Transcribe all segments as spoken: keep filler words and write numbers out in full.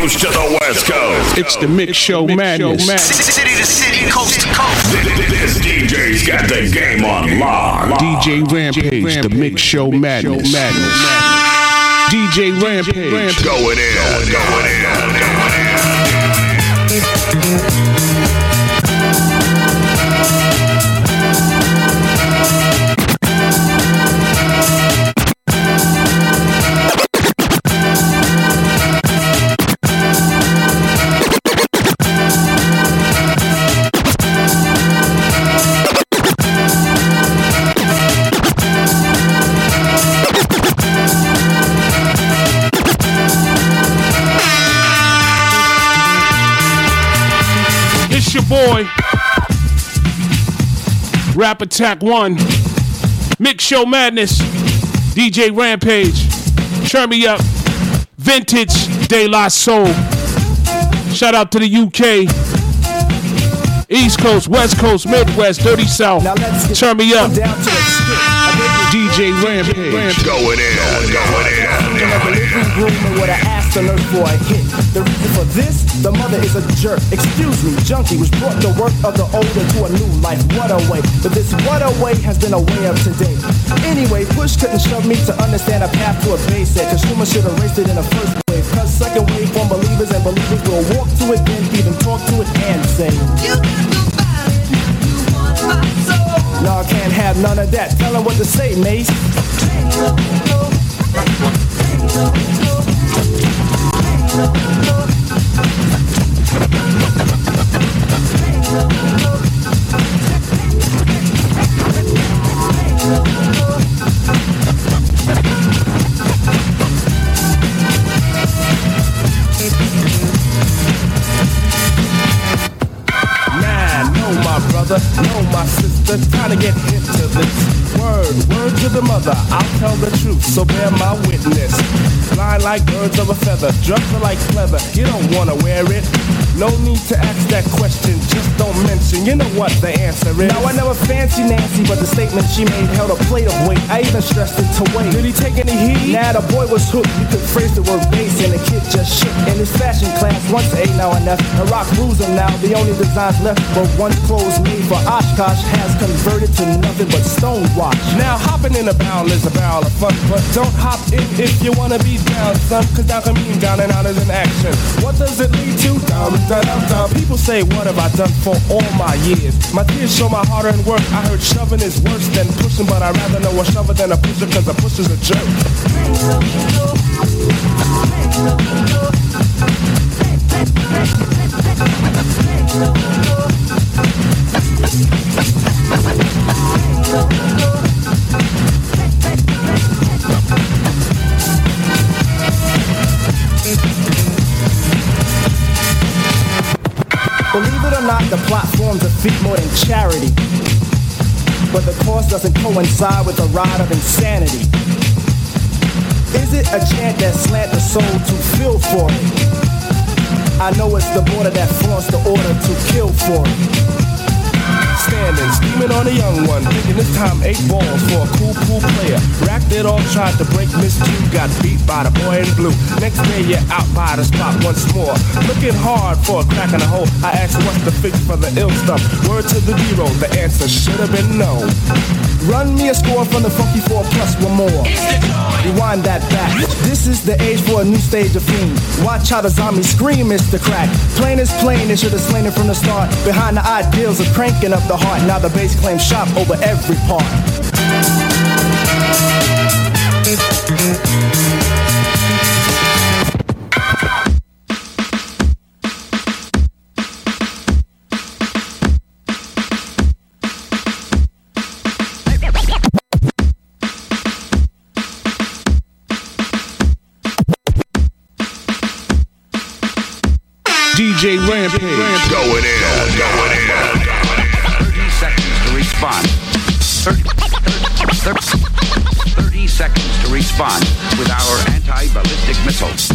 Coast to the West Coast. It's the Mix Show Madness. City to city, coast to coast. This D J's got the game on lock. D J Rampage, the Mix Show Madness. D J Rampage. Going in, going in, going in. Your boy, Rap Attack One, Mix Show Madness, D J Rampage, turn me up, Vintage De La Soul. Shout out to the U K, East Coast, West Coast, Midwest, Dirty South. Turn me up, D J Rampage. Going in, going in, going in. What I asked on earth for a hit. The reason for this, the mother is a jerk. Excuse me, junkie, which brought the work of the older to a new life. What a way. But this what a way has been a way of today. Anyway, Bush couldn't shove me to understand a path to a base set. Consumers should have raced it in the first wave. Cause second wave from believers and believers will walk to it, then even talk to it and say, you got nobody, you want my soul. No, I can't have none of that. Tell them what to say, Mace. Nah, no, my brother, no, my sister, time to get into this. Word, word to the mother, I'll tell the truth, so bear my witness. Fly like birds of a feather, drugs are like leather, you don't wanna wear it. No need to ask that question, just don't mention, you know what the answer is. Now I never fancy Nancy, but the statement she made held a plate of weight. I even stressed it to wait. Did he take any heat? Nah, the boy was hooked, you could phrase the word bass and the kid just shit. In his fashion class, once A, now and F, and rock rules him now, the only designs left were once clothes made for Oshkosh has converted to nothing but stonewash. Now hopping in a barrel is a barrel of fun, but don't hop in if you wanna be down, son, cause down can mean down and out is an action. What does it lead to? Down, down, down. People say, what have I done for all my years? My tears show my hard-earned work. I heard shoving is worse than pushing, but I'd rather know a shover than a pusher, cause a pusher's a jerk. Believe it or not, the plot forms a feat more than charity. But the course doesn't coincide with the ride of insanity. Is it a chant that slant the soul to feel for it? I know it's the border that flaunts the order to kill for it. Standing, scheming on a young one, thinking this time eight balls for a cool, cool player. Racked it all, tried to break Miss Q, got beat by the boy in blue. Next day you're out by the spot once more, looking hard for a crack in the hole. I asked what's the fix for the ill stuff. Word to the zero, the answer should have been no. Run me a score from the funky four plus one more. Rewind that back. This is the age for a new stage of fiend. Watch how the zombies scream, Mister Crack. Plain is plain, they should have slain it from the start. Behind the ideals of cranking up the heart, now the bass claims shop over every part. D J Rampage. Going in, going in. thirty seconds to respond. thirty, thirty, thirty seconds to respond with our anti-ballistic missiles.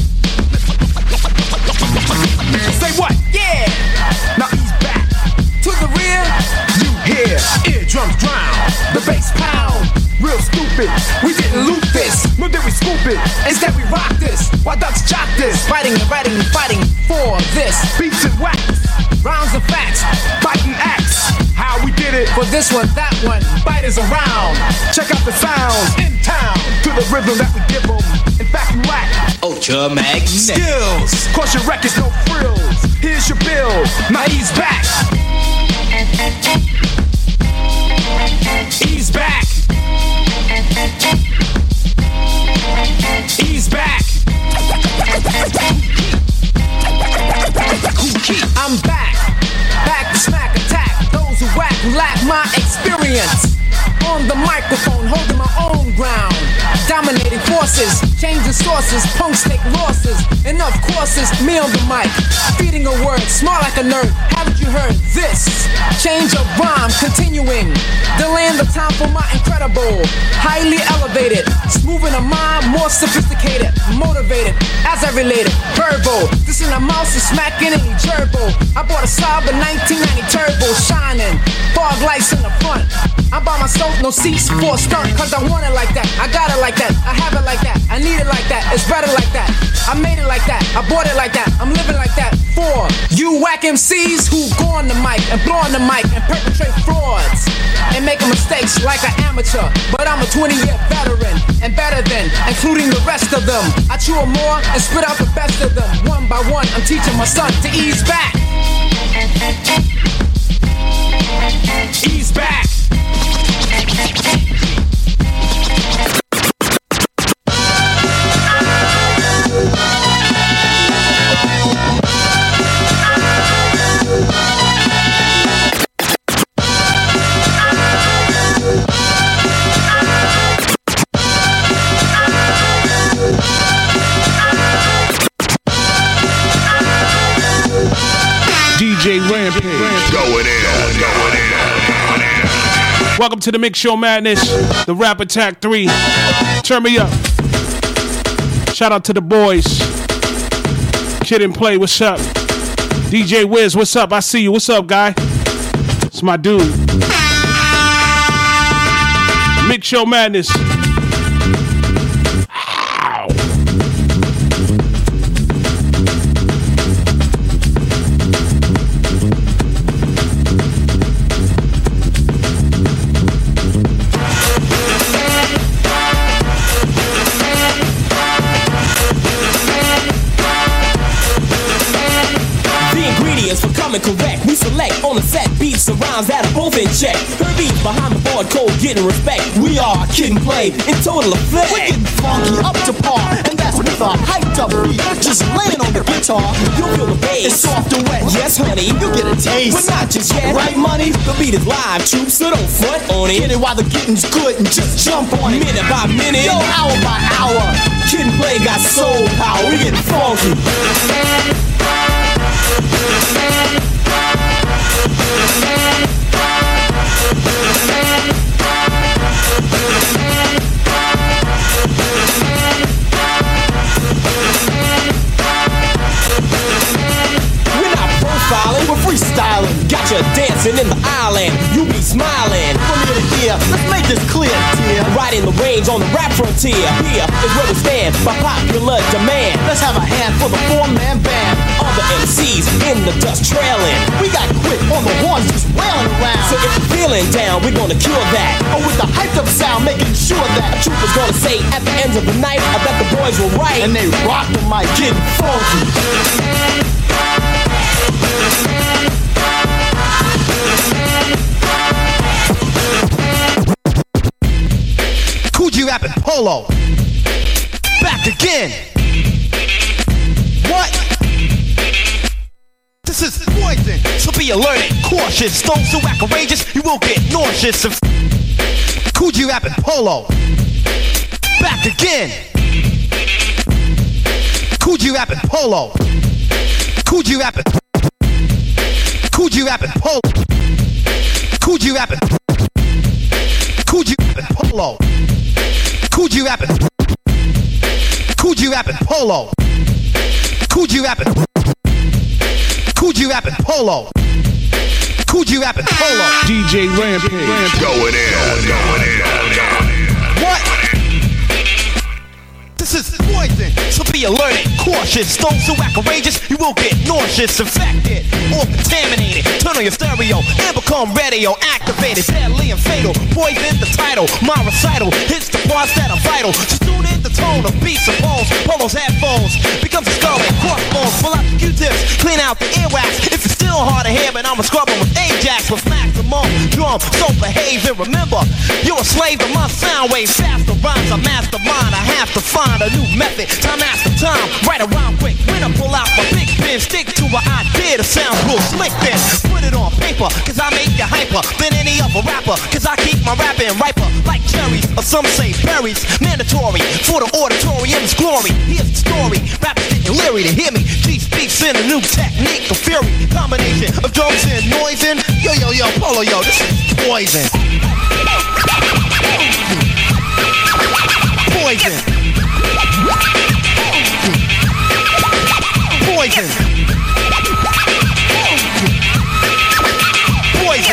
Say what? Yeah! Now he's back. To the rear, you hear eardrums drown. The bass pound. Real stupid, we didn't loot this, nor did we scoop it is that we rock this, while ducks jock this. Fighting and writing and fighting for this. Beats and wax, rounds and facts, biting axe. How we did it for this one, that one, biters around. Check out the sounds in town to the rhythm that we give them. In fact, we whack. Ultra Magnetic Skills, cause your records no frills. Here's your bill, now he's back. He's back. He's back. I'm back. Back to smack attack those who whack, who lack my experience. On the microphone, holding my own ground. Dominating forces, changing sources, punks take losses. Enough courses, me on the mic. Feeding a word, smart like a nerd. Haven't you heard this? Change of rhyme, continuing. Delaying the time for my incredible. Highly elevated, smoothing a mind, more sophisticated. Motivated, as I related. Verbal, this in a mouse is smacking any gerbil. I bought a Saab nineteen ninety turbo, shining. Fog lights in the front. I'm by myself, no seats for a stunt. Cause I want it like that, I got it like that. I have it like that, I need it like that. It's better like that, I made it like that. I bought it like that, I'm living like that. For you whack M Cs who go on the mic and blow on the mic and perpetrate frauds and making mistakes like an amateur. But I'm a twenty year veteran and better than, including the rest of them. I chew them more and spit out the best of them. One by one, I'm teaching my son to ease back. Ease back. D J Rampage. Going in, going in. Welcome to the Mix Show Madness, the Rap Attack three. Turn me up. Shout out to the boys. Kid and Play, what's up? D J Wiz, what's up? I see you. What's up, guy? It's my dude. Mix Show Madness. Ow. For coming correct, we select on the set beats and rhymes that are both in check. Her beats behind the board code, getting respect. We are Kid and Play in total effect. We're getting funky up to par, and that's with a hyped up beat. Just laying on the guitar, You'll feel the bass. it's soft and wet. Yes, honey, You get a taste. but not just yet. Right, money? The beat is live, troops, so don't front on Get it. it while the getting's good and just jump on it. Minute by minute, Yo, hour by hour. Kid and Play got soul power. We getting funky. We're not profiling, We're freestyling. got you dancing in the island. You be smiling. From ear to ear, let's make this clear, dear. Riding the range on the rap frontier. Here is where we stand by popular demand. Let's have a hand for the four-man band. All the M Cs in the dust trailing. We got quick on the ones just wailing around. So if you're feeling down, we're gonna cure that. Oh, with the hyped up sound, making sure that Troop is gonna say at the end of the night, I bet the boys were right. and they rock the mic, getting funky. Coogee rapping polo. Back again. What? This is poison, so be alert and cautious. Those who act outrageous, you will get nauseous. Of Coogee rapping polo. Back again. Coogee rapping polo. Coogee rapping. Coogee rapping polo. Coogee rapping. Coogee rapping polo. Coogee rapping. Coogee rapping polo. Coogee rapping. Coogee rapping polo. Coogee rapping polo. D J Rampage. Going in, going in. What? This is poison, so be alert and cautious. Those who act courageous, you will get nauseous, infected, or contaminated. Turn on your stereo and become radio activated. Deadly and fatal, poison the title. My recital hits the parts that are vital. So tune in the tone of beats and bones. Polos, headphones, becomes a skull and crossbones. Pull out the Q-tips, clean out the earwax. If it's still hard to hear, but I'm a scrubber with Ajax with maximum drum. So behave and remember, you're a slave to my sound wave. Faster rhymes, I mastermind. I have to find a new method, time after time, right around quick. When I pull out my big pen, stick to an idea that sounds real slick. Then put it on paper, cause I make you hyper than any other rapper. Cause I keep my rapping riper like cherries, or some say berries. Mandatory for the auditorium's glory. Here's the story, rappers getting leery to hear me. G speaks in a new technique of fury, combination of drums and noise. And yo yo yo, Polo yo, this is poison. Poison. Poison. Poison.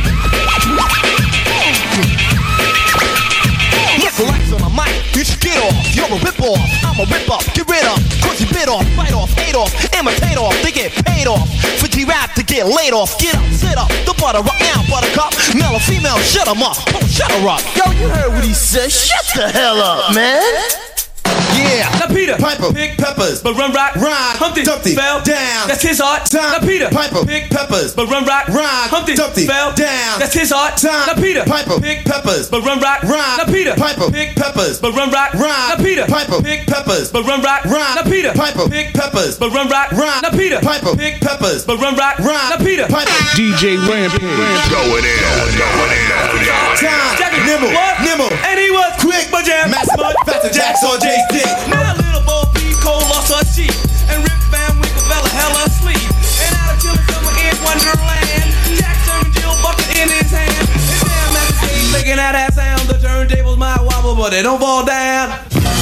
Look lights on my mic, you should get off. You're a rip off, I'm a rip up, get rid of. Cause you bit off, bite off, ate off, imitate off, they get paid off. For G-Rap to get laid off, get up, sit up, the butter up now, buttercup. Male or female, shut 'em up, oh, shut her up. Yo, you heard what he said, shut the hell up, man. Yeah. Now Peter Piper pick peppers, but run rock. Ride Humpty, Dumpty fell down. That's his art. Time. Now Peter Piper pick peppers, but run rock. Ride Humpty, Dumpty fell down. That's his art. Time. Now Peter Piper pick peppers, but run rock. Ride Now Peter Piper pick peppers, but run rock. Ride Now Peter Piper pick peppers, but run rock. Ride Now Peter Piper pick peppers, but run rock. Ride Now Peter Piper pick peppers, but run rock. Ride Now Peter Piper D J Rampage. Going in, going in. Time. Jack it, Nimble, what? nimble, And he was quick, but jam, Master mud, Faster Jacks on Jay's dick. Now little Bo Peep Cole lost her cheek, and Rip Van Winkle fell hell asleep. And out of chilling summer in Wonderland, Jack serving Jill bucket in his hand. His damn magazine making out that sound. The turntables might wobble, but they don't fall down.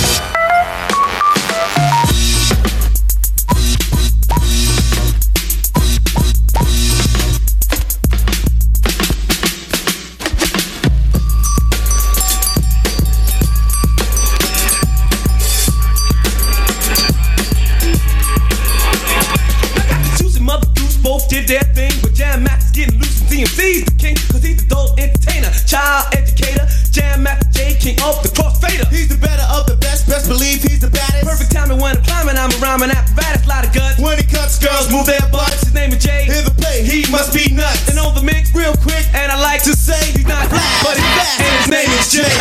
Both did their thing, but Jam Max is getting loose and D M C's the king, cause he's the adult entertainer, child educator, Jam Max J, king of the crossfader. He's the better of the best, best believe he's the baddest. Perfect timing when I'm climbing, I'm a rhyming apparatus, lot of guts. When he cuts, girls move their butts. His name is Jay, Hear the play, he must be nuts. and on the mix, Real quick, and I like to say he's not black, but he's fast, and his name is Jay.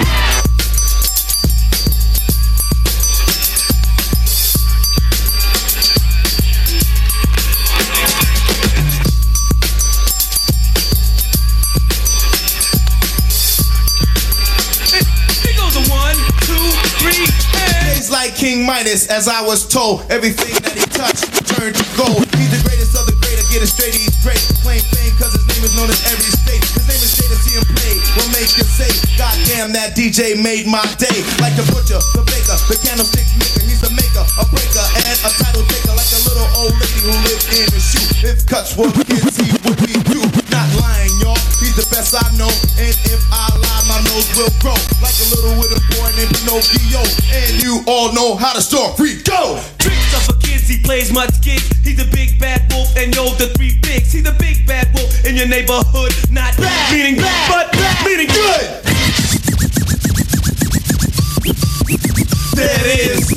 Like King Midas, as I was told, everything that he touched turned to gold. He's the greatest of the great, I get it straight, he's great. Claim fame cause his name is known in every state. His name is Jay, to see him play will make you say, goddamn, that D J made my day. Like the butcher, the baker, the candlestick maker. He's a maker, a breaker, and a title taker. Like a little old lady who lived in a shoe. If cuts were kids, he would be you. Not lying, y'all, he's the best I know. And if I lie, my nose will grow. Like a little wooden boy named Pinocchio. And you all know how the story go. Tricks up for kids, he plays much gigs. He's a big bad wolf, and yo, the three pigs. He's a big bad wolf in your neighborhood, not bad, meaning bad, but bad, meaning good. There it is.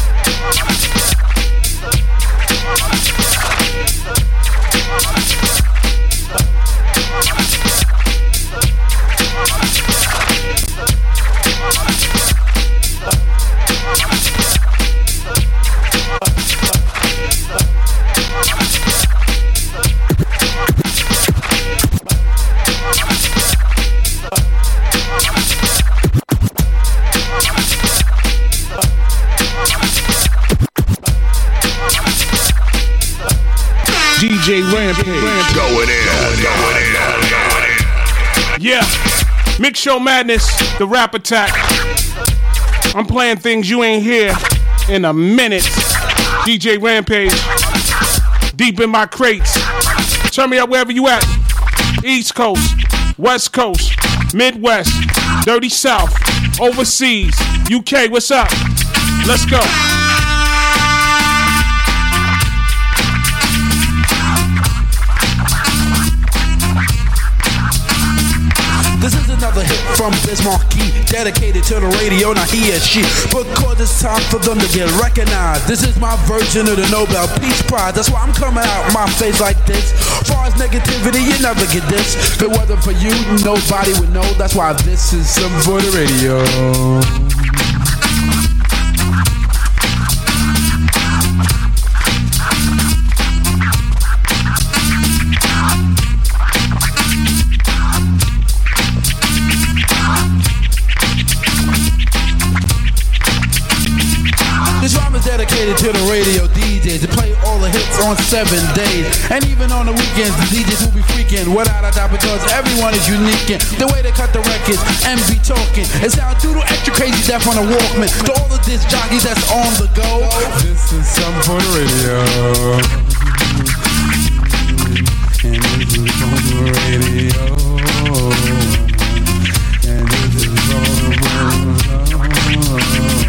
D J Rampage. Going in, going in, going in. Yeah. Mix Show Madness, the Rap Attack. I'm playing things you ain't hear in a minute. D J Rampage. Deep in my crates. Turn me up wherever you at. East Coast, West Coast, Midwest, Dirty South, overseas, U K, what's up? Let's go. This is another hit from Biz Markie, dedicated to the radio, not he or she. Because it's time for them to get recognized. This is my version of the Nobel Peace Prize. That's why I'm coming out my face like this. Far as negativity, you never get this. If it wasn't for you, nobody would know. That's why this is something for the radio. Dedicated to the radio D Js to play all the hits on seven days. And even on the weekends, the D Js will be freaking without a doubt because everyone is unique in the way they cut the records and be talking. It sounds doodle extra crazy deaf on a Walkman. To all the disc jockeys that's on the go, this is something for the radio. And this is on the radio. And this is on the radio.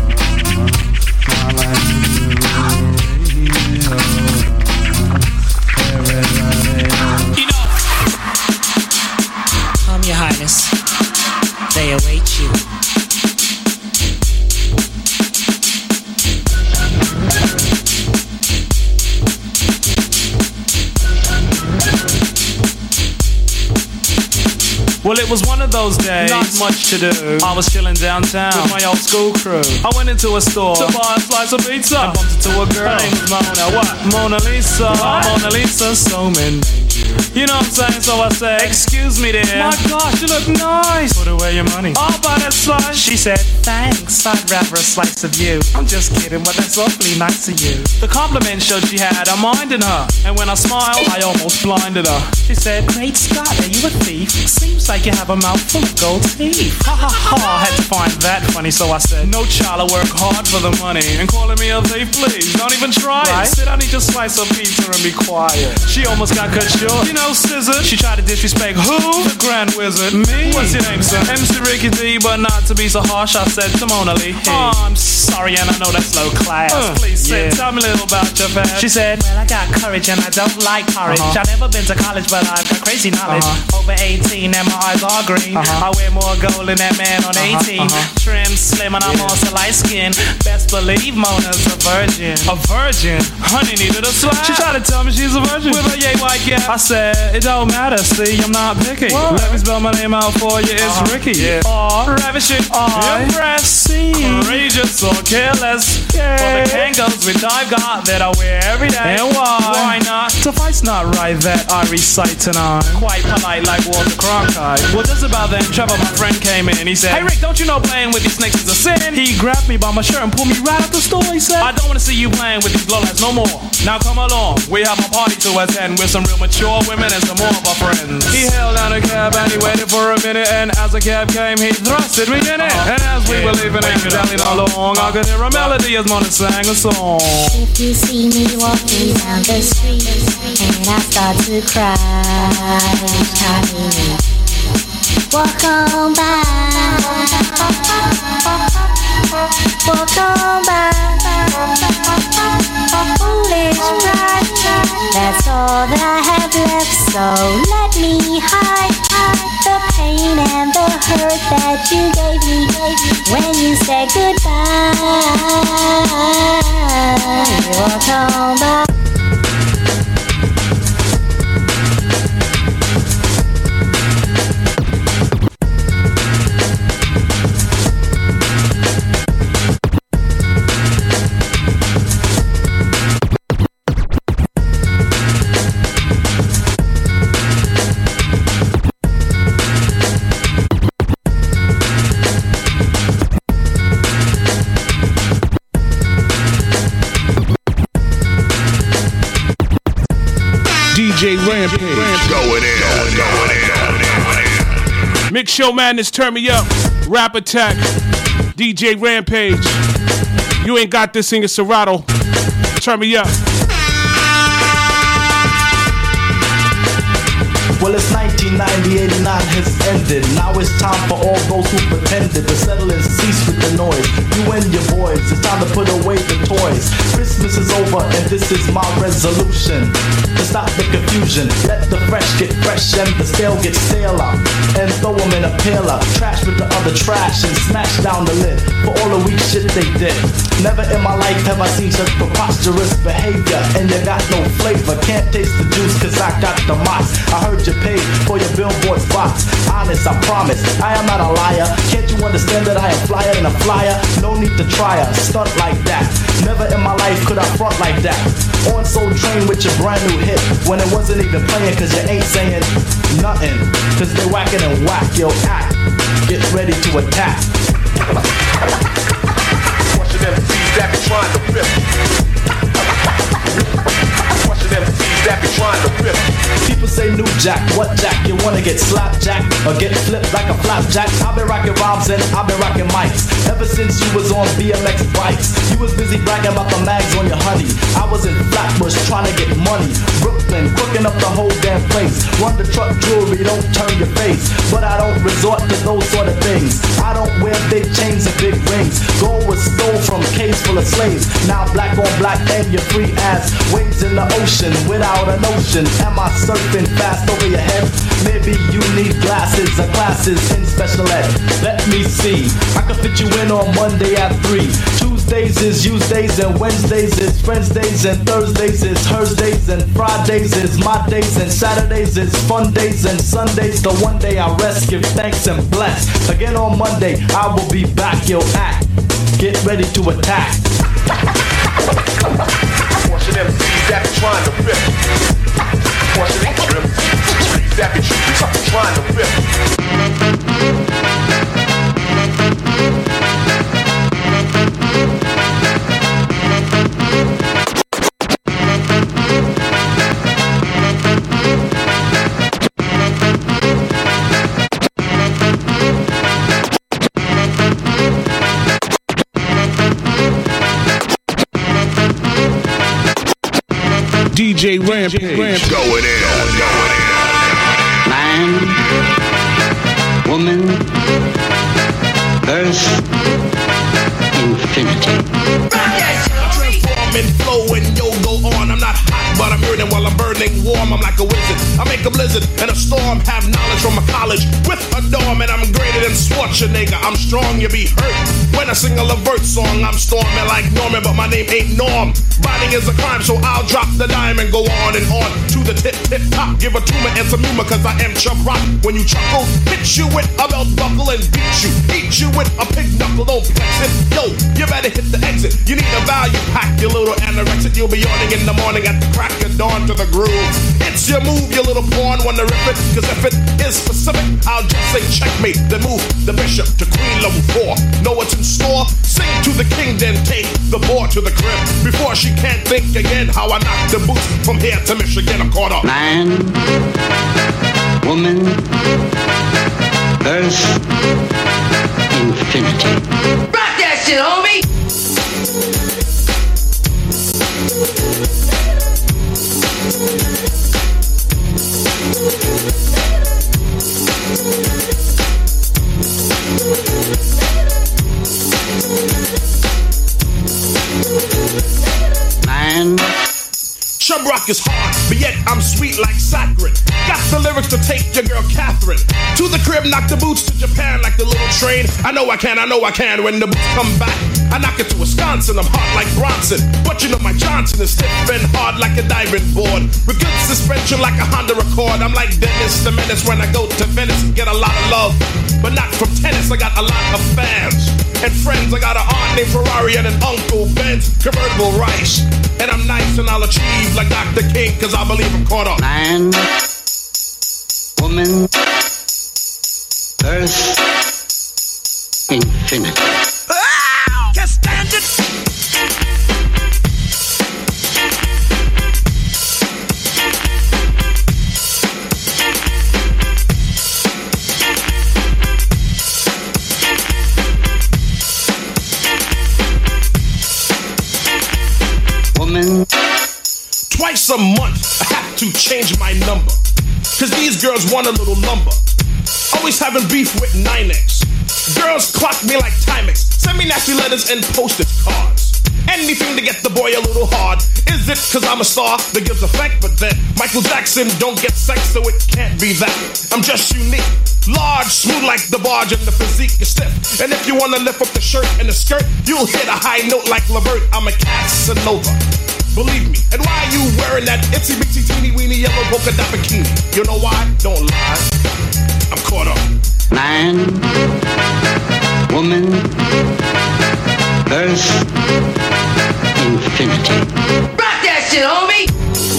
Come, Your Highness. They await you. Well, it was one of those days, not much to do. I was chilling downtown with my old school crew. I went into a store to buy a slice of pizza. I bumped into a girl. Her name was Mona. What? Mona Lisa. What? Mona Lisa, so many. You know what I'm saying? So I said, excuse me there. My gosh, you look nice. Put away your money. I'll buy that slice. She said, thanks. I'd rather a slice of you. I'm just kidding, but that's awfully nice of you. The compliment showed she had a mind in her. And when I smiled, I almost blinded her. She said, great Scott, are you a thief? Seems like you have a mouthful of gold teeth. Ha ha ha, I had to find that funny. So I said, no child, I work hard for the money. And calling me a thief, please, don't even try right? it. Sit down, eat your slice of pizza and be quiet. She almost got cut short. You know, scissor. She tried to disrespect who? The Grand Wizard. Me? What's your name, sir? M C Ricky D, but not to be so harsh, I said to Mona Lee. Hey. Oh, I'm sorry, and I know that's low class. Uh, Please sit, yeah. Tell me a little about your past. She said, well, I got courage and I don't like porridge. Uh-huh. I've never been to college, but I've got crazy knowledge. Uh-huh. Over eighteen and my eyes are green. Uh-huh. I wear more gold than that man on uh-huh. eighteen. Uh-huh. Trim, slim, and I'm yeah. also light skin. Best believe Mona's a virgin. A virgin? Honey needed a slap. She tried to tell me she's a virgin with a yay white gap. I said, it don't matter, see, I'm not picky. What? Let me spell my name out for you, it's uh-huh. Ricky. Yeah. R, ravishing, R, impressive, courageous or careless. Okay. For the Kangos which I've got that I wear every day. And why? Why not? Suffice not right that I recite tonight. Quite polite like Walter Cronkite. Well, just about then, Trevor, my friend, came in. He said, hey Rick, don't you know playing with these snakes is a sin? He grabbed me by my shirt and pulled me right out the store. He said, I don't want to see you playing with these lowlights no more. Now come along, we have a party to attend with some real mature women and some more of our friends. He held down a cab and he waited for a minute, and as the cab came, he thrusted me in it. Uh-huh. And as we yeah. were leaving and dallying along, I could hear a melody as Mona sang a song. If you see me walking down the street and I start to cry, honey, walk on by, walk on by, foolish pride. That's all that I have left, so let me hide the pain and the hurt that you gave me when you said goodbye. Walk on by. D J Rampage. Going in, going in. Mix Show Madness, turn me up. Rap Attack. D J Rampage. You ain't got this in your Serato. Turn me up. Well, it's nineteen ninety, eighty-nine has ended. Now it's time for all those who pretended to settle and cease with the noise. You and your boys, it's time to put away the toys. Christmas is over and this is my resolution. To stop the confusion, let the fresh get fresh and the stale get staler. And throw them in a paler, trash with the other trash and smash down the lid for all the weak shit they did. Never in my life have I seen such preposterous behavior, and you got no flavor. Can't taste the juice cause I got the moss. I heard you paid for your billboard spots. Honest, I promise, I am not a liar. Can't you understand that I am flyer than a flyer? No need to try a stunt like that. Never in my life could I front like that. On Soul Train with your brand new hit when it wasn't even playing cause you ain't saying nothing. Cause they whacking and whack your act. Get ready to attack. Watching them C's that be trying to rip. Watching them C's that be trying to rip. People say new jack, what jack? You wanna get slapped jack or get flipped like a flapjack? I've been rocking rhymes and I've been rocking mics ever since you was on B M X bikes. You was busy bragging about the mags on your honey. I was in Flatbush trying to get money. Brooklyn, cooking up the whole damn place. Run the truck jewelry, don't turn your face. But I don't resort to those sort of things. I don't wear big chains and big rings. Gold was stole from caves full of slaves. Now black on black and your free ass. Waves in the ocean without an ocean. Am I surfing fast over your head? Maybe you need glasses or classes in special ed. Let me see. I can fit you in on Monday at three. Tuesdays is Tuesdays and Wednesdays is Wednesdays and Thursdays is Thursdays and Fridays is my days and Saturdays is fun days and Sundays the one day I rest, give thanks and bless. Again on Monday I will be back, yo act. Get ready to attack. Watching them C's that be trying to rip. Watching them C's that be trying to rip. D J Rampage. Going in. Going in. Man, woman, earth, infinity. Transforming, flowing, yo, go on. I'm not hot, but I'm burning while I'm burning warm. I'm like a wizard. I make a blizzard and a storm. Have knowledge from a college with a dorm, and I'm greater than Schwarzenegger. I'm strong, you be hurt when I sing a Levert song. I'm storming like Norman, but my name ain't Norm. Biting is a crime, so I'll drop the dime and go on and on to the tip, tip top. Give a tumor and some humor, cause I am Chubb Rock. When you chuckle, hit you with a belt buckle and beat you. Eat you with a pig knuckle, don't flex it. Yo, you better hit the exit. You need a value pack, you little anorexic. You'll be yawning in the morning at the crack of dawn to the groove. It's your move, you little pawn, wanna rip it. Cause if it is specific, I'll just say checkmate. Then move the bishop to queen level four. Know what's in store? Sing to the king, then take the board to the crib. Before she can't think again how I knock the boots from here to Michigan. I'm caught up. Man, woman, earth, infinity. Rock that shit, homie! Man, Chubb Rock is hard, but yet I'm sweet like saccharin. Got the lyrics to take your girl Catherine to the crib, knock the boots to Japan like the little train. I know I can, I know I can. When the boots come back, I knock it to Wisconsin. I'm hard like Bronson, but you know my Johnson is stiff and hard like a diving board with good suspension like a Honda Accord. I'm like Dennis the Menace when I go to Venice and get a lot of love, but not from tennis. I got a lot of fans and friends. I got an aunt named Ferrari and an uncle Benz convertible rice, and I'm nice and I'll achieve like Doctor King, cause I believe I'm caught up. Man, woman, earth, infinity. Ah! Can't stand it! Woman, twice a month I have to change my number. Cause these girls want a little lumber. Always having beef with nine X. Girls clock me like Timex. Send me nasty letters and postage cards. Anything to get the boy a little hard. Is it cause I'm a star that gives effect? But then Michael Jackson don't get sex, so it can't be that. I'm just unique. Large, smooth like the barge, and the physique is stiff. And if you wanna lift up the shirt and the skirt, you'll hit a high note like Levert. I'm a Casanova. Believe me. And why are you wearing that itsy bitsy teeny weeny yellow polka dot bikini? You know why? Don't lie. I'm caught up. Man, woman, earth, infinity. Rock that shit, homie!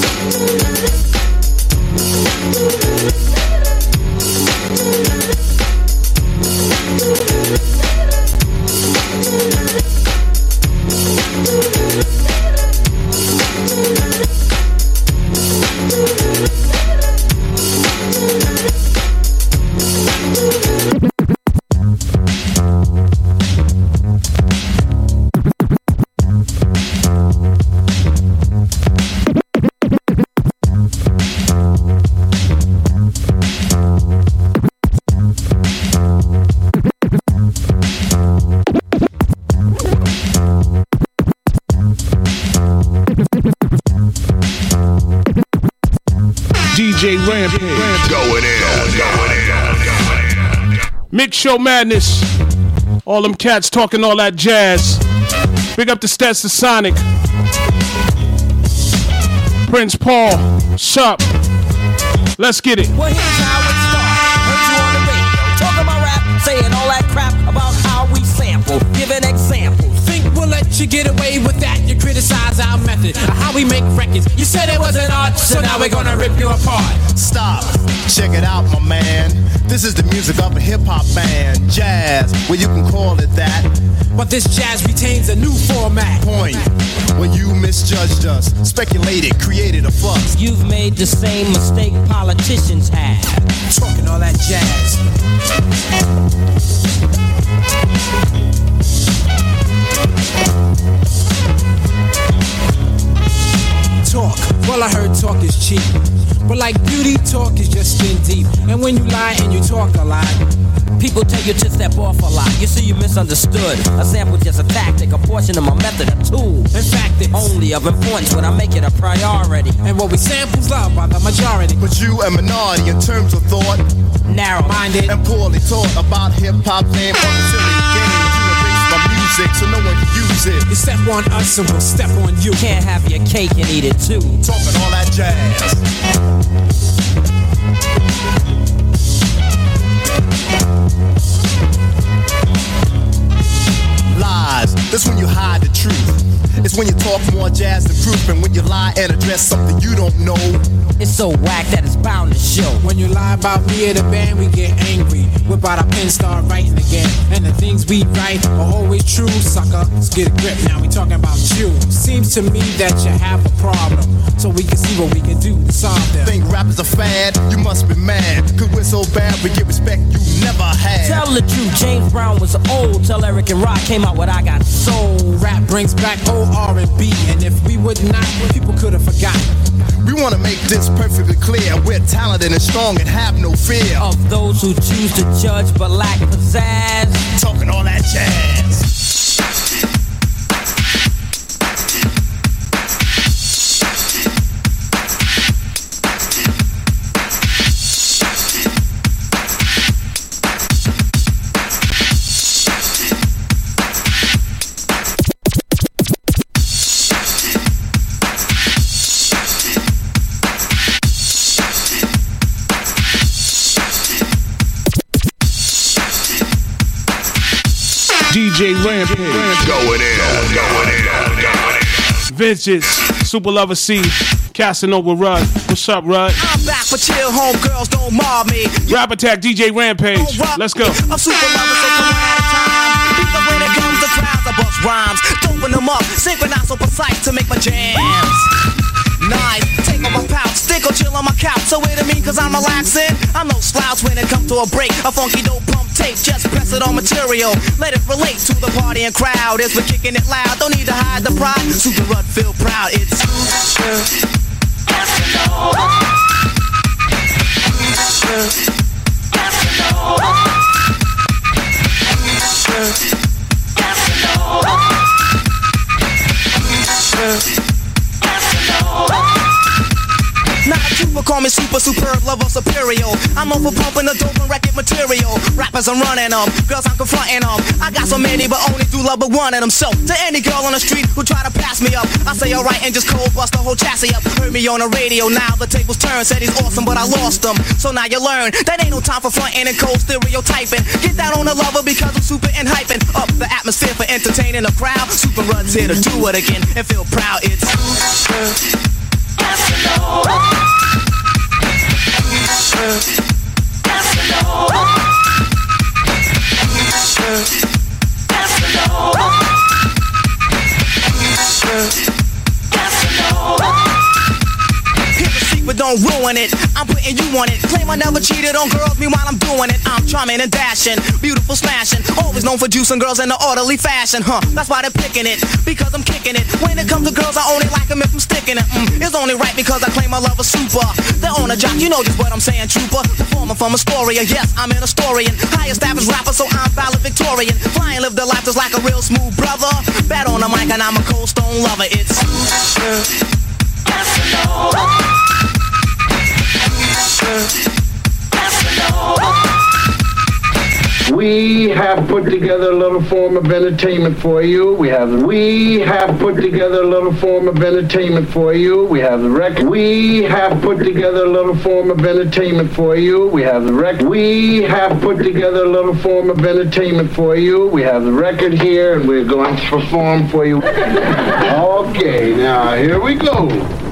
D J Rampage. Going in, going in. Mix Show Madness. All them cats talking all that jazz. Big up the Stats to Sonic. Prince Paul. Sup. Let's get it. Well, here's how it started. Heard you on the radio, talking my rap, saying all that crap about how we sample, giving examples. Think we'll let you get away with that? You criticize our method, how we make records. You said it wasn't art, so now we're gonna rip you apart. Stop. Check it out, my man. This is the music of a hip-hop band. Jazz, well, you can call it that. But this jazz retains a new format. Point. Well, you misjudged us, speculated, created a fuss. You've made the same mistake politicians have. Talking all that jazz. Talk, well I heard talk is cheap. But like beauty, talk is just skin deep. And when you lie and you talk a lot, people tell you to step off a lot. You see, you misunderstood. A sample just a tactic, a portion of my method, a tool. In fact, it's only of importance when I make it a priority. And what we sample's loved by the majority. But you a minority in terms of thought. Narrow-minded and poorly taught about hip-hop and silly games. You erase my music so no one can use it. You step on us and we'll step on you. Can't have your cake and eat it too. Talking all that jazz. Lies, that's when you hide the truth. It's when you talk more jazz than proof. And when you lie and address something you don't know. It's so whack that it's bound to show. When you lie about me or the band, we get angry. Whip out our pen, start writing again. And the things we write are always true, sucker. Let's get a grip, now we talking about you. Seems to me that you have a problem, so we can see what we can do to solve them. Think rap is a fad? You must be mad. Cause we're so bad, we get respect you never had. Tell the truth, James Brown was old. Tell Eric and Rock came out with I Got Soul. Rap brings back old R and B, and if we would not, people could have forgotten. We want to make this perfectly clear. We're talented and strong and have no fear of those who choose to judge but lack pizzazz. Talking all that jazz. D J Rampage. Going in, going in, going in. Vintage, Super Lover C, Casanova Rudd. What's up, Rudd? I'm back for chill, home girls, don't mob me. Rap Attack, D J Rampage. Let's go. I'm super lover, so come on at a time. Even when it comes to crowds, I bust rhymes. Doping them up, synchronize so precise to make my jams. Nice, take on my pouch, stick or chill on my couch. So wait a minute, cause I'm relaxing. I'm no slouch when it comes to a break. A funky dope pump tape, just press it on material. Let it relate to the party and crowd. As we're kicking it loud, don't need to hide the pride. Super Rudd, feel proud, it's Super Casanova. call me super, superb, lover, superior. I'm over pumping the dope and record material. Rappers, I'm running them. Girls, I'm confronting them. I got so many, but only do love but one of them. So, to any girl on the street who try to pass me up, I say alright and just cold bust the whole chassis up. Heard me on the radio, now the tables turn. Said he's awesome, but I lost him. So now you learn that ain't no time for fronting and cold stereotyping. Get down on the lover because I'm super and hyping up the atmosphere for entertaining the crowd. Super Rud's here to do it again and feel proud. It's Casanova. Casanova. Casanova. Casanova. Here's a secret, don't ruin it. I'm putting you on it. Claim I never cheated on girls, meanwhile I'm doing it. I'm charming and dashing, beautiful smashing. Always known for juicing girls in an orderly fashion, huh? That's why they're picking it, because I'm kicking it. When it comes to girls, I only like them if I'm sticking it. Mm, it's only right because I claim I love a super. They're on a jock, you know just what I'm saying, trooper. Performer from Astoria, yes, I'm an historian. Highest established rapper, so I'm valedictorian. Flying, live the life just like a real smooth brother. Bad on the mic and I'm a cold stone lover. It's Casanova. We have put together a little form of entertainment for you. We have we have put together a little form of entertainment for you. We have the record. We have put together a little form of entertainment for you. We have the record. We have put together a little form of entertainment for you. We have the record here, and we're going to perform for you. Okay, now here we go.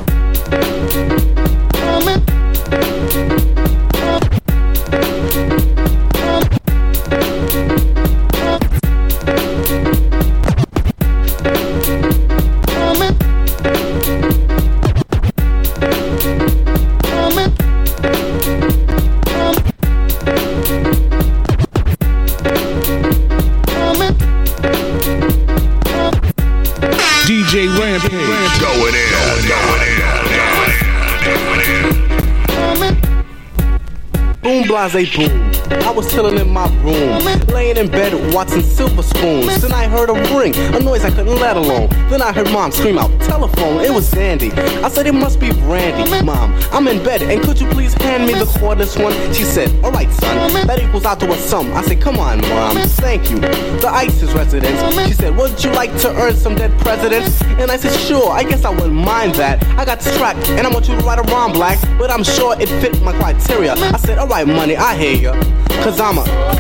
D J Rampage. Going in, going in, going in. Boom, blase, boom. I was chilling in my room, laying in bed watching Silver Spoons. Then I heard a ring, a noise I couldn't let alone. Then I heard Mom scream out, telephone, it was Sandy. I said it must be Brandy. Mom, I'm in bed, and could you please hand me the cordless one? She said, alright son, that equals out to a sum. I said, come on Mom, thank you. The ISIS residence. She said, would you like to earn some dead presidents? And I said, sure, I guess I wouldn't mind that. I got this track, and I want you to write a rhyme black, but I'm sure it fit my criteria. I said, alright money, I hear ya. Cause I'm a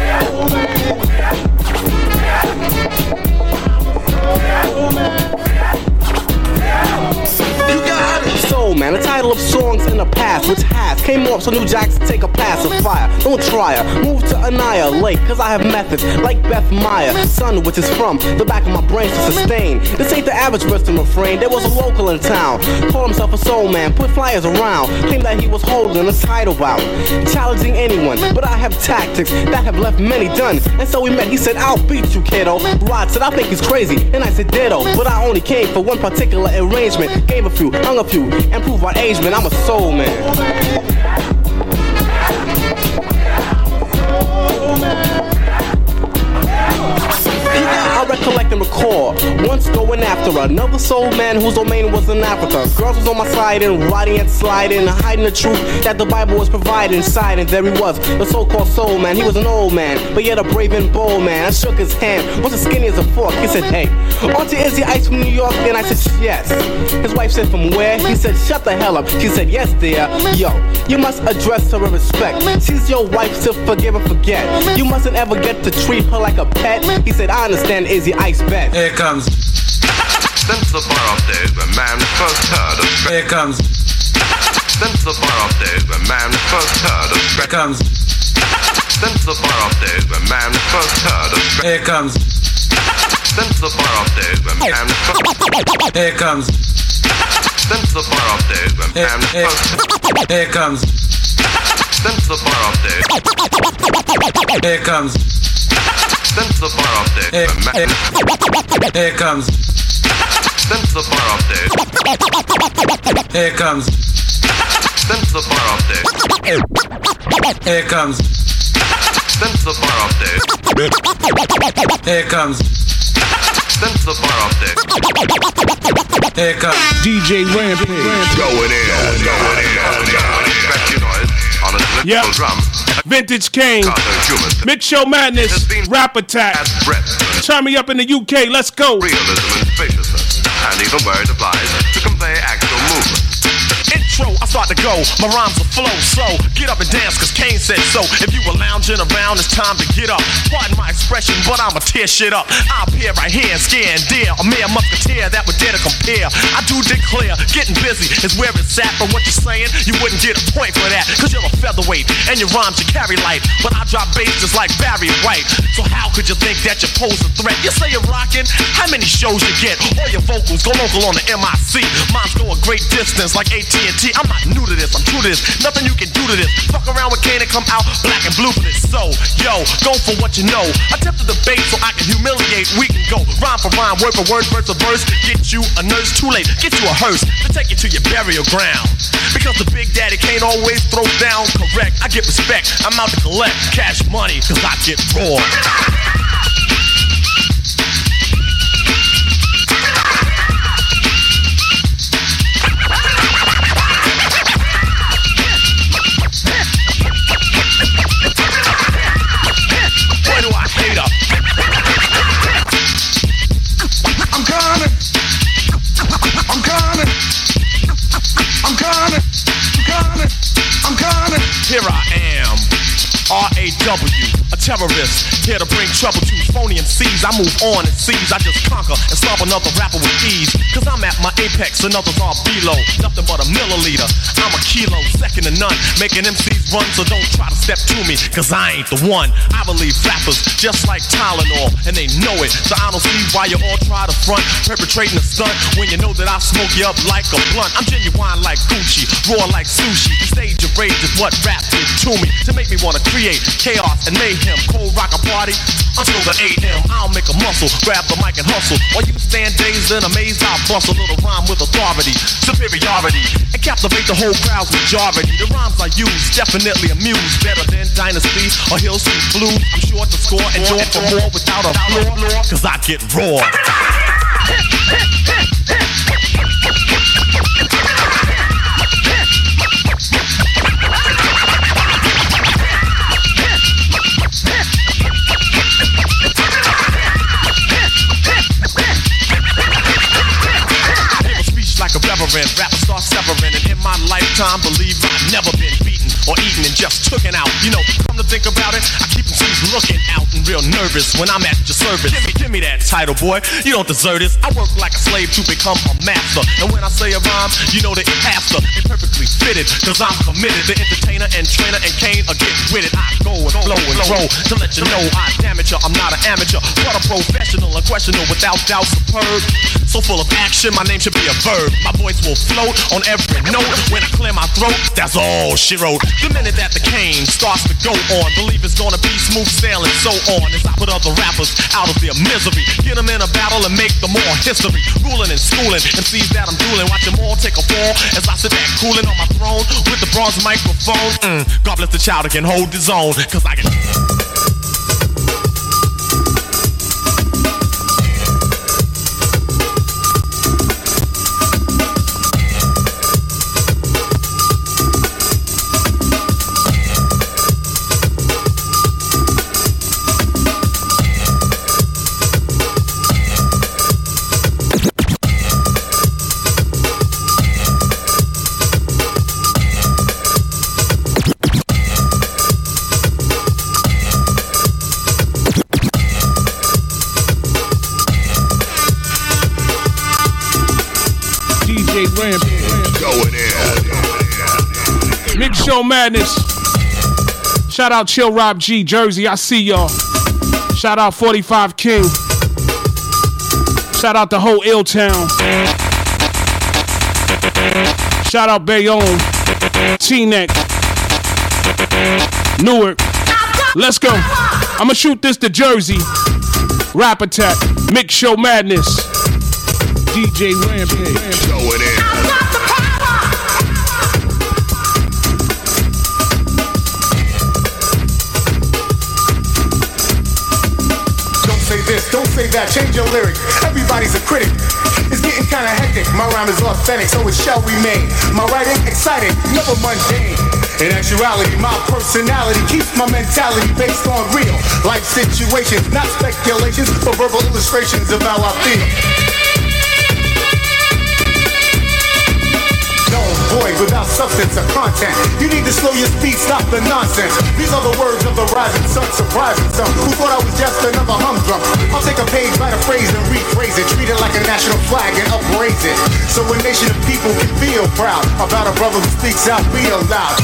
You got it. Soul Man, the title of songs in the past, which has came off so New Jacks take a pass of fire. Don't try her, move to annihilate, cause I have methods like Beth Meyer, son, which is from the back of my brain to sustain. This ain't the average verse and refrain. There was a local in town, called himself a soul man, put flyers around, claimed that he was holding a title bout, challenging anyone. But I have tactics that have left many done, and so we met. He said, I'll beat you, kiddo. Rod said, I think he's crazy, and I said, ditto. But I only came for one particular arrangement, gave a few, hung a few, and proved my age, man. I'm a soul man. I recollect and recall once going after another soul man whose domain was in Africa. Girls was on my side and riding and sliding, hiding the truth that the Bible was providing inside. And there he was, the so-called soul man. He was an old man, but yet a brave and bold man. I shook his hand, was as skinny as a fork. He said, hey, aren't you Izzy Ice from New York? Then I said, yes. His wife said, from where? He said, shut the hell up. She said, yes dear. Yo, you must address her with respect. She's your wife, so forgive and forget. You mustn't ever get to treat her like a pet. He said, I understand Izzy Ice bet. Here comes. Since the far-off days when man first heard of Here comes. Since the far-off days when man first heard of Here comes. Since the far-off days when man first heard of Here comes. Since the far-off days when man first Here comes. Since the far-off days when man first Here comes. Since the far-off days Here comes. Since the far-off days when man Here comes. Since the far-off days Here comes. Since the far-off days Here comes. Since the far-off days Here comes. Since the far-off days Here comes D J Rampage. Going in, going in, going in. Yep. drum. Vintage Kane. Mix Show Madness. Rap Attack. Turn me up in the U K. Let's go. Realism and spaciousness, and even word applies to convey actual movement. Intro, I start to go, my rhymes will flow, so get up and dance, cause Kane said so. If you were lounging around, it's time to get up. Pardon my expression, but I'ma tear shit up. I'll appear right here and scare and dare a mere musketeer that would dare to compare. I do declare, getting busy is where it's at, but what you're saying, you wouldn't get a point for that, cause you're a featherweight, and your rhymes you carry light, but I drop bass just like Barry White. So how could you think that you pose a threat? You say you're rocking, how many shows you get? All your vocals go local on the M I C. Mine's go a great distance like A T and T. I'm not new to this, I'm true to this. Nothing you can do to this. Fuck around with Kane and come out black and blue for this. So, yo, go for what you know. Attempt to debate so I can humiliate. We can go rhyme for rhyme, word for word, verse for verse. Get you a nurse, too late. Get you a hearse to take you to your burial ground. Because the Big Daddy Kane always throws down correct. I get respect, I'm out to collect cash money, cause I get raw. Here I am, R A W, a terrorist, here to bring trouble to phony M Cs. I move on and seize, I just conquer and stop another rapper with ease. Cause I'm at my apex and others are below, nothing but a milliliter. I'm a kilo, second to none, making M Cs run, so don't try to step to me, cause I ain't the one. I believe rappers just like Tylenol, and they know it, so I don't see why you all try to front, perpetrating a stunt, when you know that I smoke you up like a blunt. I'm genuine like Gucci, raw like sushi. The stage of rage is what rap did to me, to make me wanna create chaos and mayhem. Cold rock a party until the A M. I'll make a muscle, grab the mic and hustle, while you stand dazed and amazed. I'll bust a little rhyme with authority, superiority, and captivate the whole crowd's majority. The rhymes I use definitely amuse, better than Dynasty or Hill Street Blues. I'm sure to score and draw for more without a floor, cause I get raw. Rappers start severing, and in my lifetime, believe I've never been beaten or eaten and just tooken out. You know, come to think about it, I keep them seas looking out and real nervous when I'm at your service. Give me, give me that title, boy. You don't deserve this. I work like a slave to become a master, and when I say a rhyme, you know that it has to be perfectly fitted, cause I'm committed. The entertainer and trainer and Kane are getting with it. I go and flow and roll to let you know I damage you. I'm not an amateur, but a professional, unquestionable, without doubt, superb. So full of action, my name should be a verb. My voice will float on every note when I clear my throat. That's all she wrote. The minute that the Kane starts to go on, believe it's gonna be smooth sailing. So on as I put other rappers out of their misery, get them in a battle and make them more history. Ruling and schooling and sees that I'm dueling. Watch them all take a fall as I sit back cooling on my throne with the bronze microphone. Mm, God bless the child that can hold his own, cause I can. Going in. Mix Show Madness. Shout out Chill Rob G, Jersey. I see y'all. Shout out forty-five King. Shout out the whole Ill Town. Shout out Bayonne, Teaneck, Newark. Let's go. I'ma shoot this to Jersey. Rap Attack. Mix Show Madness. D J Rampage. Going in. Don't say this, don't say that, change your lyric. Everybody's a critic. It's getting kinda hectic. My rhyme is authentic, so it shall remain. My writing exciting, never mundane. In actuality, my personality keeps my mentality based on real life situations, not speculations, but verbal illustrations of how I feel. No void without substance or content. You need to slow your speed, stop the nonsense. These are the words of the rising sun, surprising some who thought I was just another humdrum. I'll take a page, write a phrase, and rephrase it, treat it like a national flag and upraise it, so a nation of people can feel proud about a brother who speaks out real loud.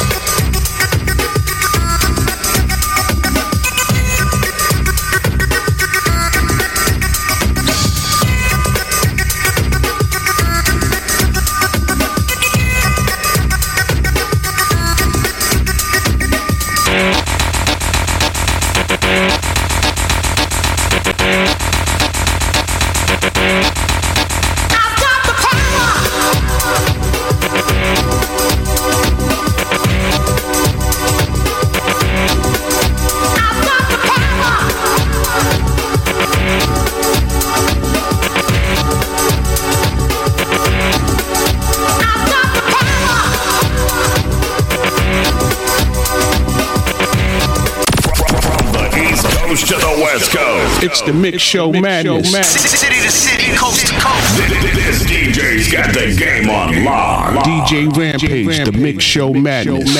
It's the Mix Show Madness. City to city, coast to coast. This D J's got the game on lock. D J Rampage, the Mix Show Madness.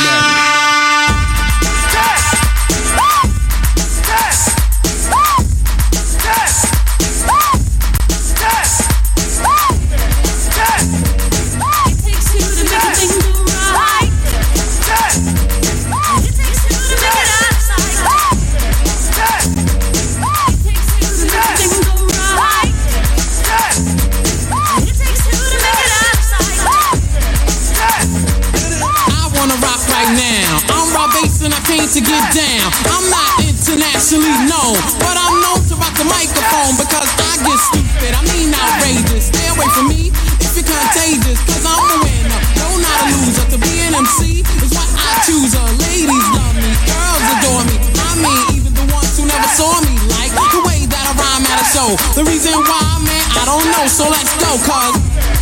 To get down, I'm not internationally known, but I'm known to rock the microphone because I get stupid, I mean outrageous. Stay away from me if you're contagious, cause I'm the winner, no not a loser. To be an M C is what I choose. Uh, ladies love me, girls adore me, I mean even the ones who never saw me, like the way that I rhyme at a show. The reason why, man, I don't know, so let's go, cause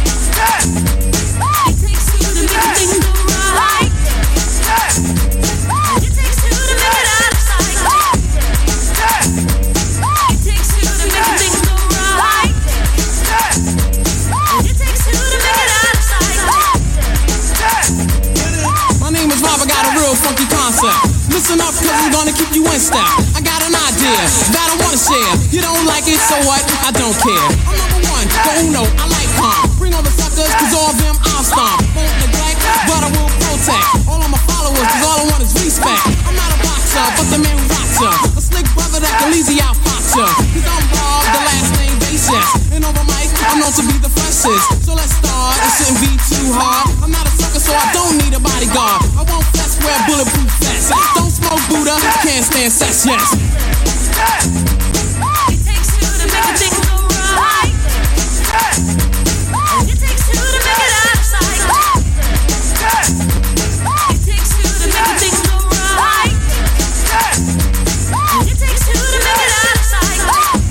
it takes two to make a thing go right. Funky concept. Listen up, cause I'm gonna keep you in step. I got an idea that I wanna share. You don't like it, so what? I don't care. I'm number one, the uno, I like calm. Bring all the suckers, cause all of them I'll stomp. Won't neglect, but I will protect all of my followers, cause all I want is respect. I'm not a boxer, but the man who rocks ya. A slick brother that can easy out fox ya. Cause I'm Rob, the last name basis. And over mic, I'm known to be the freshest. So let's start, it shouldn't be too hard. I'm not a sucker, so I don't need a bodyguard. I won't flex, wear bulletproof vests. Don't smoke Buddha, can't stand sex, yes. It takes two to make a thing go right. It takes two to make it out of sight. It takes two to make a thing go right. It takes two to make it out of sight.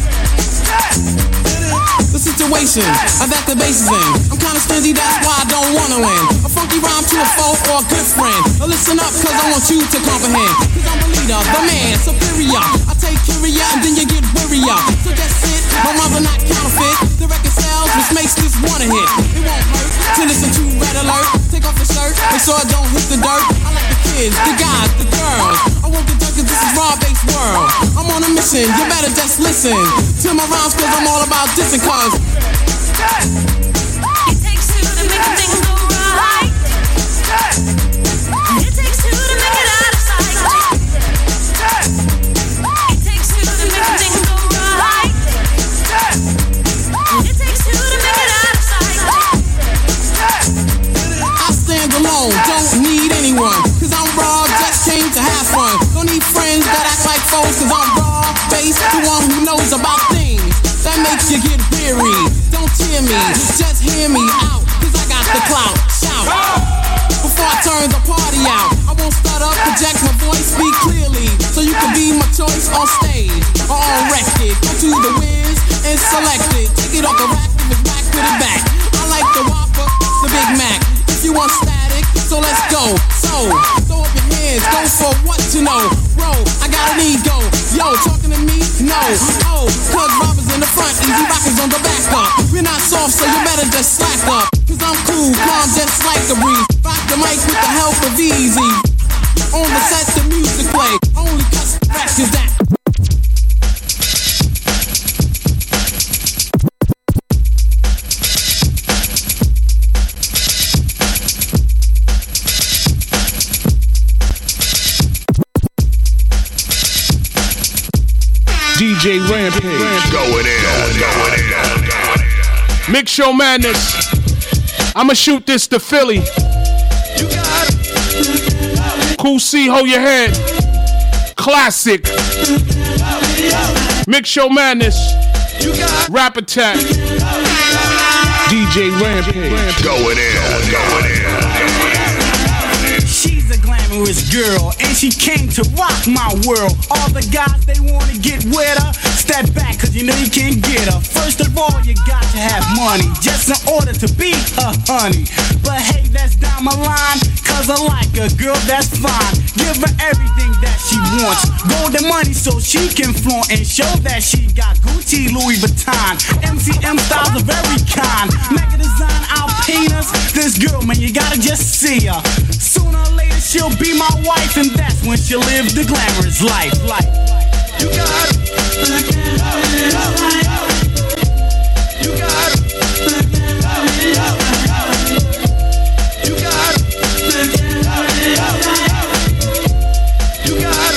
The situation that the bass is in, I'm kinda stingy, that's why I don't wanna win. A funky rhyme to a foe or a good friend. Now listen up, cause I want you to comprehend. Cause I'm the leader, the man, superior. I take curia and then you get wearier. So that's it, my mother not counterfeit. The record sells, which makes this one a hit. It won't hurt to listen to Red Alert. Take off the shirt, make sure I don't hit the dirt. I like the kids, the guys, the girls. I won't get done cause this is raw-based world. I'm on a mission, you better just listen to my rhymes cause I'm all about dissing cause it takes two to make a thing go right. It takes two to make it out of sight. It takes two to make a thing go right. It takes two to make it out of sight. I stand alone, don't need anyone. Cause I'm raw, just came to have fun. Don't need friends that act like foes. Cause I'm raw, based, the one who knows about things that makes you get weary. Don't hear me, just hear me out. Cause I got the clout, shout. Before I turn the party out, I won't start up, project my voice, speak clearly. So you can be my choice on stage or on record. Go to the Wiz and select it. Take it off the rack, if it's back, put it back. I like the Whopper, the Big Mac. If you want static, so let's go. So, throw up your hands, go for what to know. Bro, I got an ego. Yo, talking to me? No. Oh, cause robbers in the front, easy rockers on the back up. We're not soft, so you better just slack up. Cause I'm cool, calm, just like a breeze. Rock the mic with the help of Easy. On the set, the music play. Only custom records that. D J Rampage. Going in, going in, going in. Mix Show Madness. I'ma shoot this to Philly. Cool C, hold your head. Classic. Mix Show Madness. Rap Attack. D J Rampage. Going in, going in. She's a glamorous girl, and she came to rock my world. All the guys, they wanna get with her. Step back, cause you know you can't get her. First of all, you got to have money, just in order to be her honey. But hey, that's down my line, cause I like a girl that's fine. Give her everything that she wants. Golden money so she can flaunt and show that she got Gucci, Louis Vuitton. M C M styles of every kind. Mega design, Alpinas. This girl, man, you gotta just see her. Sooner or later, she'll be my wife, and that's when she'll live the glamorous life. Like, you got it. You got it. You got it. You got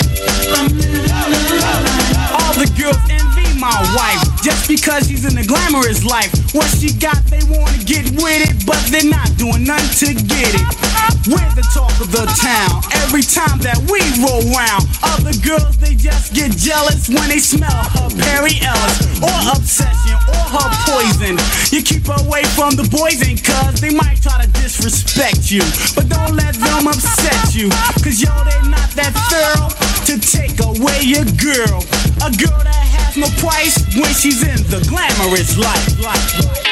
it. All the girls envy my wife just because she's in the glamorous life. What she got, they wanna get with it, but they're not doing nothing to get it. We're the talk of the town. Every time that we roll round, other girls, they just get jealous when they smell her Perry Ellis, or Obsession, or her Poison. You keep away from the boys, and cuz they might try to disrespect you, but don't let them upset you, cause yo, they're not that thorough to take away your girl. A girl that has no price when she's in the glamorous life. life, life.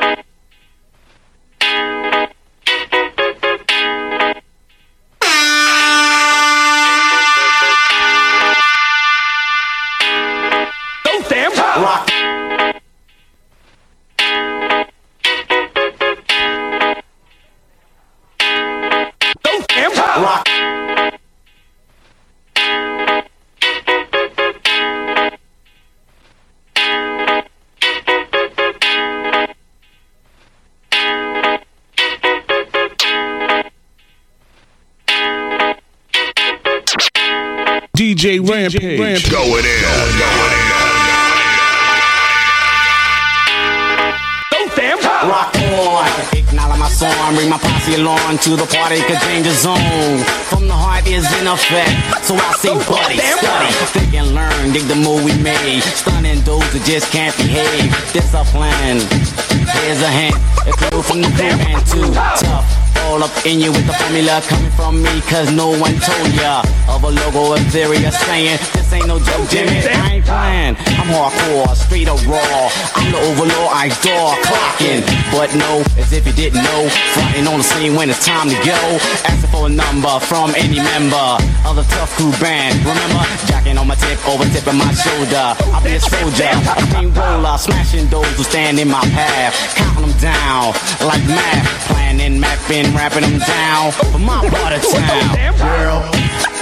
Rock. Those damn rock. D J Rampage. Rampage. Going in, going in. Rock on, acknowledge my song, bring my posse along to the party, cause danger zone from the heart is in effect. So I say, buddy, study, think and learn, dig the move we made. Stunning those who just can't behave. Discipline, here's a hint. If you're from the group and too tough, all up in you with the formula coming from me, cause no one told ya of a logo ethereal saying this ain't no joke, Jimmy. I ain't playing, I'm hardcore, straight up raw. I'm the overlord, I door clocking, but no, as if you didn't know, fronting on the scene when it's time to go, asking for a number from any member of the tough crew band. Remember, jacking on my tip, over tipping my shoulder. I'll be a soldier, a clean roller, smashing those who stand in my path, counting them down like math, planning, mapping, rapping them down for my part of town. Girl.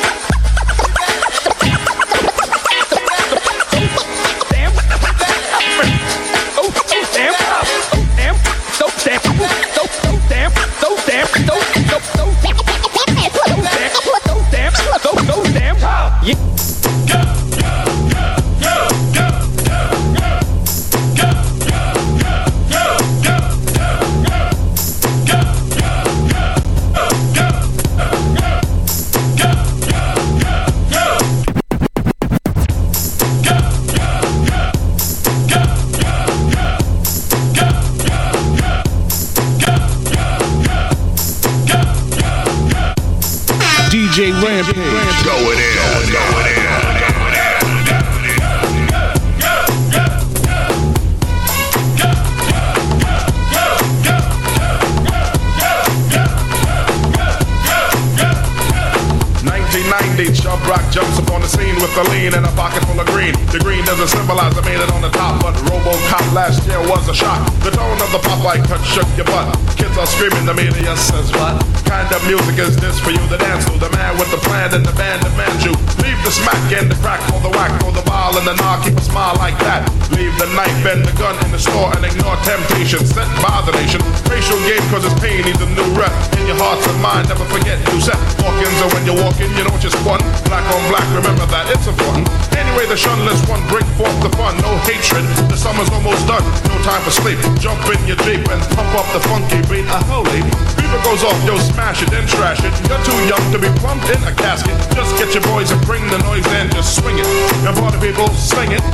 D J Rampage. Going in, going in. ninety, Chubb Rock jumps upon the scene with the lean and a pocket full of green. The green doesn't symbolize I made it on the top, but RoboCop last year was a shock. The tone of the Popeye cut shook your butt. Kids are screaming, the media says what? Kind of music is this for you to dance to? The man with the plan and the band demands you. Leave the smack and the crack for the whack, for the ball and the knock, keep a smile like that. Leave the knife and the gun in the store and ignore temptation sent by the nation. Racial game cause it's pain needs a new rep. In your hearts and mind, never forget you set walk-ins, and when you're walking, you don't just one. Black on black, remember that it's important. Anyway, the shunless one, bring forth the fun. No hatred, the summer's almost done. No time for sleep, jump in your Jeep and pump up the funky beat. A holy fever goes off, yo, smash it, then trash it. You're too young to be plumped in a casket. Just get your boys and bring the noise in, just swing it. And party people, sing it.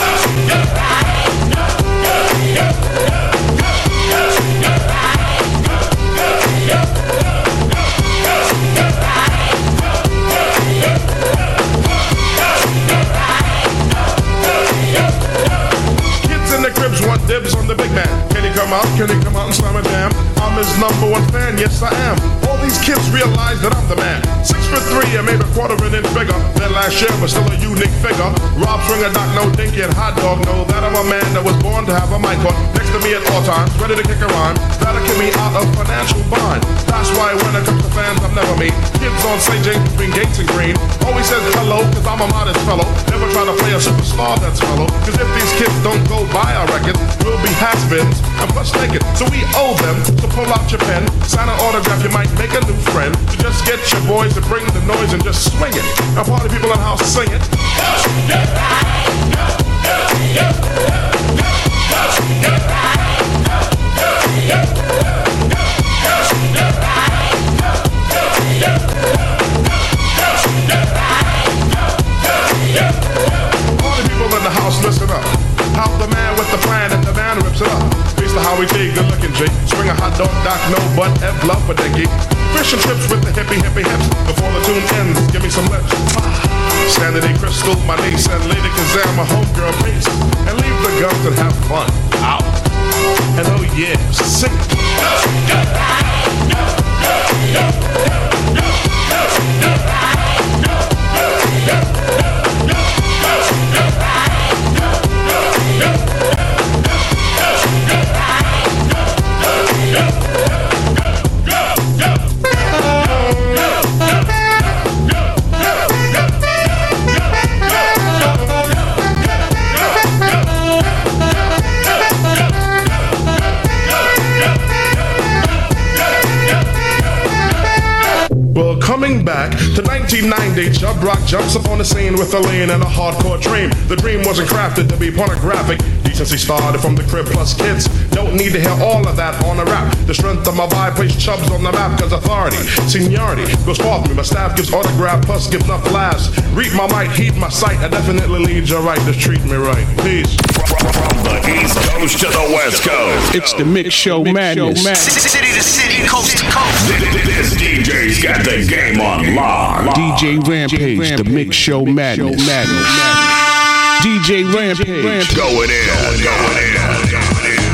Kids in the cribs want dibs on the big man. Can he come out? Can he come out and slam a jam? I'm his number one fan, yes I am. All these kids realize that I'm the man. Six foot three and maybe a quarter of an inch bigger than last year, but still a unique figure. Rob Stringer, Doc, no dinky and hot dog. Know that I'm a man that was born to have a mic on next to me at all times, ready to kick a rhyme. That'll get me out of financial bind. That's why when it comes to fans, I'm never mean. Kids on Saint James between Gates and Green always says hello, cause I'm a modest fellow. Never try to play a superstar that's mellow. Cause if these kids don't go buy our records, we'll be has-beens and plus naked. So we owe them to pull out your pen, sign an autograph, you might make a new friend. So just get your boys to bring the noise and just swing it. Now party people in the house sing it. Party people in the house, listen up. How the man with the plan and the man rips it up. Based on how we dig, good looking Jake. Swing a hot dog, Doc, no butt, F love for dinky. Fish and chips with the hippie hippie hips. Before the tune ends, give me some lips. Sanity Crystal, my niece, and Lady Kazam, my homegirl, peace. And leave the guns and have fun. Out. And oh yeah, sing it. Coming back to nineteen ninety, Chubb Rock jumps upon the scene with a lean and a hardcore dream. The dream wasn't crafted to be pornographic. Decency started from the crib plus kids. Don't need to hear all of that on a rap. The strength of my vibe places Chubbs on the map, cause authority, seniority goes forth me. My staff gives autograph plus gives enough laughs. Read my mic, heed my sight. I definitely lead you right, just treat me right. Peace. From the East Coast to the West Coast, it's the Mix Show Madness. City to city, coast to coast. This D J's got the game on lock. D J Rampage, the Mix Show Madness. D J Rampage, going in, going in, going in.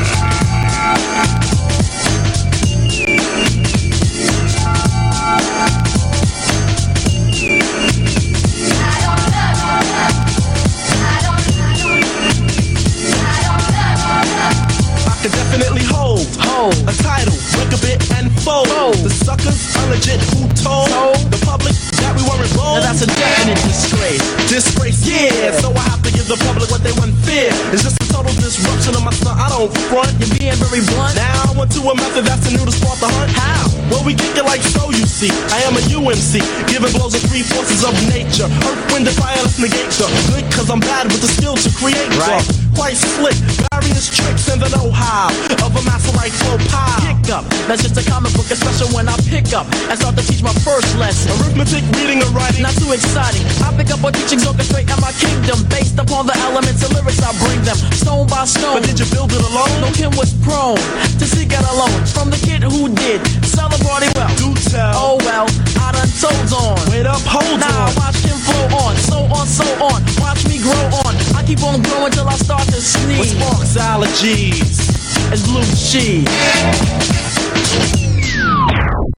I can definitely hold, hold a title, break a bit and fold. fold. The suckers are legit who told, told the public that we weren't bold. Now that's a definite disgrace. Disgrace, yeah. So I have to give the public what they want fear. It's just a total disruption of my stunt. I don't front. You're being very blunt. Now I went to a method that's new to spark the hunt. How? Well, we kick it like so, you see. I am a U M C, giving blows of three forces of nature. Earth, wind, and fire, let's negate the good, cause I'm bad with the skill to create. Right. Quite slick, various tricks and the know-how of a master like flow pie. Kick up, that's just a comic book, especially when I pick up and start to teach my first lesson. Arithmetic, reading, and writing, not too exciting. I pick up on teachings orchestrate at my kingdom, based upon the elements and lyrics I bring them, stone by stone. But did you build it alone? No, Kim was prone to seek out alone. From the kid who did sell the party well. Do tell. Oh well, I done told on. Wait up, hold now on. Now watch him flow on, so on, so on. Watch me grow on. I keep on growing till I start to sneeze. With sparks, allergies, and blue cheese.